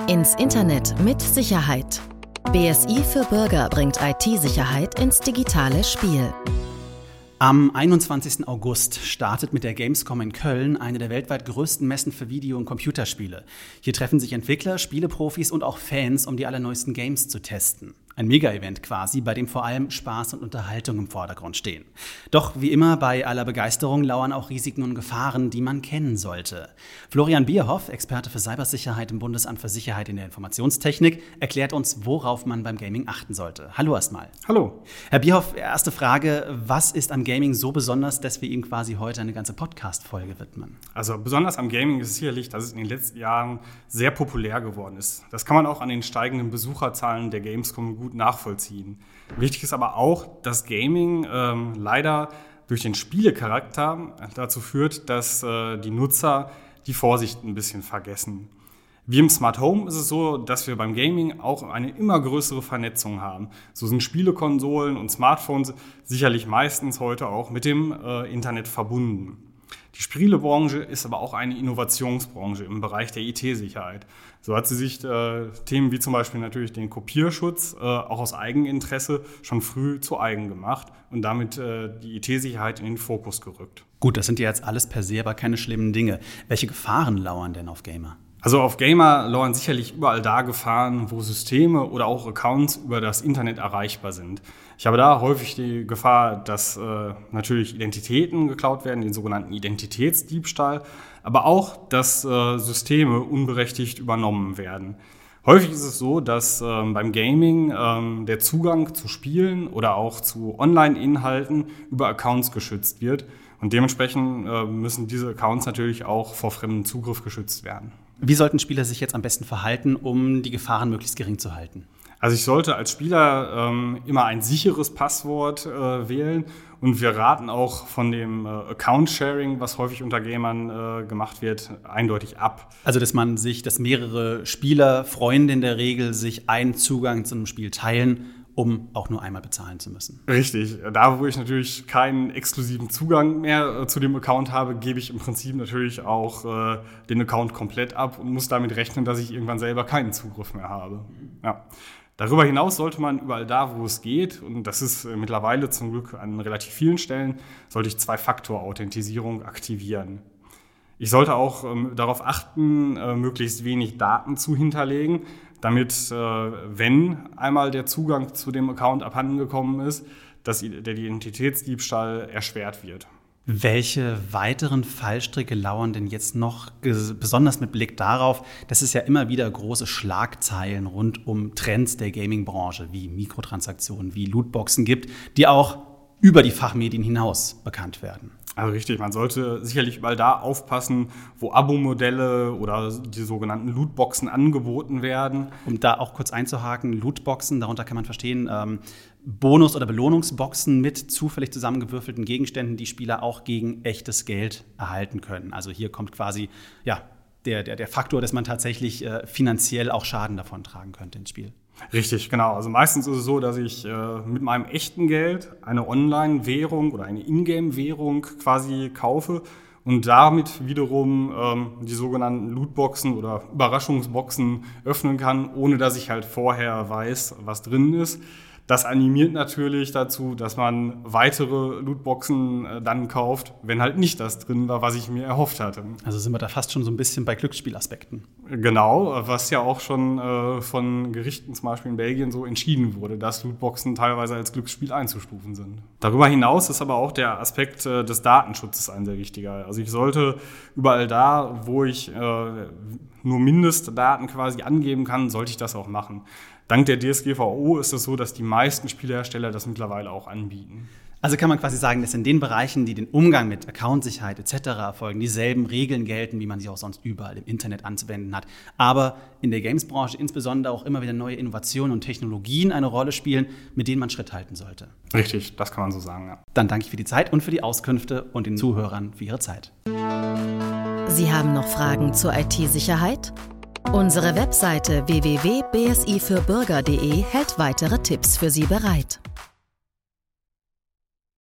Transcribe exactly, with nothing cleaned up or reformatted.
Ins Internet mit Sicherheit. B S I für Bürger bringt I T-Sicherheit ins digitale Spiel. Am einundzwanzigsten August startet mit der Gamescom in Köln eine der weltweit größten Messen für Video- und Computerspiele. Hier treffen sich Entwickler, Spieleprofis und auch Fans, um die allerneuesten Games zu testen. Ein Mega-Event quasi, bei dem vor allem Spaß und Unterhaltung im Vordergrund stehen. Doch wie immer bei aller Begeisterung lauern auch Risiken und Gefahren, die man kennen sollte. Florian Bierhoff, Experte für Cybersicherheit im Bundesamt für Sicherheit in der Informationstechnik, erklärt uns, worauf man beim Gaming achten sollte. Hallo erstmal. Hallo. Herr Bierhoff, erste Frage, was ist am Gaming so besonders, dass wir ihm quasi heute eine ganze Podcast-Folge widmen? Also besonders am Gaming ist sicherlich, dass es in den letzten Jahren sehr populär geworden ist. Das kann man auch an den steigenden Besucherzahlen der Gamescom gut nachvollziehen. Wichtig ist aber auch, dass Gaming ähm, leider durch den Spielecharakter dazu führt, dass äh, die Nutzer die Vorsicht ein bisschen vergessen. Wie im Smart Home ist es so, dass wir beim Gaming auch eine immer größere Vernetzung haben. So sind Spielekonsolen und Smartphones sicherlich meistens heute auch mit dem äh, Internet verbunden. Die Spielebranche ist aber auch eine Innovationsbranche im Bereich der I T-Sicherheit. So hat sie sich äh, Themen wie zum Beispiel natürlich den Kopierschutz äh, auch aus Eigeninteresse schon früh zu eigen gemacht und damit äh, die I T-Sicherheit in den Fokus gerückt. Gut, das sind ja jetzt alles per se aber keine schlimmen Dinge. Welche Gefahren lauern denn auf Gamer? Also auf Gamer lauern sicherlich überall da Gefahren, wo Systeme oder auch Accounts über das Internet erreichbar sind. Ich habe da häufig die Gefahr, dass äh, natürlich Identitäten geklaut werden, den sogenannten Identitätsdiebstahl, aber auch, dass äh, Systeme unberechtigt übernommen werden. Häufig ist es so, dass äh, beim Gaming äh, der Zugang zu Spielen oder auch zu Online-Inhalten über Accounts geschützt wird. Und dementsprechend äh, müssen diese Accounts natürlich auch vor fremdem Zugriff geschützt werden. Wie sollten Spieler sich jetzt am besten verhalten, um die Gefahren möglichst gering zu halten? Also ich sollte als Spieler ähm, immer ein sicheres Passwort äh, wählen und wir raten auch von dem äh, Account-Sharing, was häufig unter Gamern äh, gemacht wird, eindeutig ab. Also dass man sich, dass mehrere Spieler, Freunde in der Regel, sich einen Zugang zu einem Spiel teilen, um auch nur einmal bezahlen zu müssen. Richtig. Da, wo ich natürlich keinen exklusiven Zugang mehr äh, zu dem Account habe, gebe ich im Prinzip natürlich auch äh, den Account komplett ab und muss damit rechnen, dass ich irgendwann selber keinen Zugriff mehr habe. Ja. Darüber hinaus sollte man überall da, wo es geht, und das ist äh, mittlerweile zum Glück an relativ vielen Stellen, sollte ich Zwei-Faktor-Authentisierung aktivieren. Ich sollte auch ähm, darauf achten, äh, möglichst wenig Daten zu hinterlegen, damit, äh, wenn einmal der Zugang zu dem Account abhandengekommen ist, dass der Identitätsdiebstahl erschwert wird. Welche weiteren Fallstricke lauern denn jetzt noch, besonders mit Blick darauf, dass es ja immer wieder große Schlagzeilen rund um Trends der Gaming-Branche wie Mikrotransaktionen, wie Lootboxen gibt, die auch über die Fachmedien hinaus bekannt werden? Also richtig, man sollte sicherlich überall da aufpassen, wo Abo-Modelle oder die sogenannten Lootboxen angeboten werden. Um da auch kurz einzuhaken, Lootboxen, darunter kann man verstehen, ähm, Bonus- oder Belohnungsboxen mit zufällig zusammengewürfelten Gegenständen, die Spieler auch gegen echtes Geld erhalten können. Also hier kommt quasi ja, der, der, der Faktor, dass man tatsächlich äh, finanziell auch Schaden davon tragen könnte ins Spiel. Richtig, genau. Also meistens ist es so, dass ich äh, mit meinem echten Geld eine Online-Währung oder eine Ingame-Währung quasi kaufe und damit wiederum ähm, die sogenannten Lootboxen oder Überraschungsboxen öffnen kann, ohne dass ich halt vorher weiß, was drin ist. Das animiert natürlich dazu, dass man weitere Lootboxen äh, dann kauft, wenn halt nicht das drin war, was ich mir erhofft hatte. Also sind wir da fast schon so ein bisschen bei Glücksspielaspekten. Genau, was ja auch schon äh, von Gerichten zum Beispiel in Belgien so entschieden wurde, dass Lootboxen teilweise als Glücksspiel einzustufen sind. Darüber hinaus ist aber auch der Aspekt äh, des Datenschutzes ein sehr wichtiger. Also ich sollte überall da, wo ich äh, nur Mindestdaten quasi angeben kann, sollte ich das auch machen. Dank der D S G V O ist es so, dass die meisten Spielehersteller das mittlerweile auch anbieten. Also kann man quasi sagen, dass in den Bereichen, die den Umgang mit Accountsicherheit et cetera erfolgen, dieselben Regeln gelten, wie man sie auch sonst überall im Internet anzuwenden hat. Aber in der Games-Branche insbesondere auch immer wieder neue Innovationen und Technologien eine Rolle spielen, mit denen man Schritt halten sollte. Richtig, das kann man so sagen, ja. Dann danke ich für die Zeit und für die Auskünfte und den Zuhörern für ihre Zeit. Sie haben noch Fragen zur I T-Sicherheit? Unsere Webseite w w w punkt b s i für bürger punkt d e hält weitere Tipps für Sie bereit.